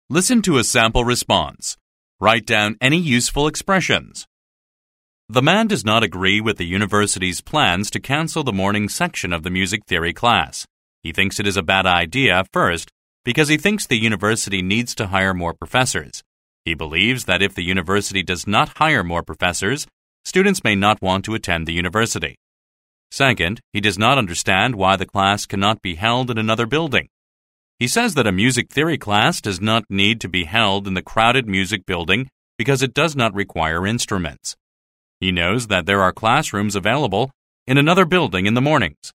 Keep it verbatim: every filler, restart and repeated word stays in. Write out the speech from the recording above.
Listen to a sample response. Write down any useful expressions. The man does not agree with the university's plans to cancel the morning section of the music theory class. He thinks it is a bad idea, first, because he thinks the university needs to hire more professors. He believes that if the university does not hire more professors, students may not want to attend the university. Second, he does not understand why the class cannot be held in another building. He says that a music theory class does not need to be held in the crowded music building because it does not require instruments. He knows that there are classrooms available in another building in the mornings.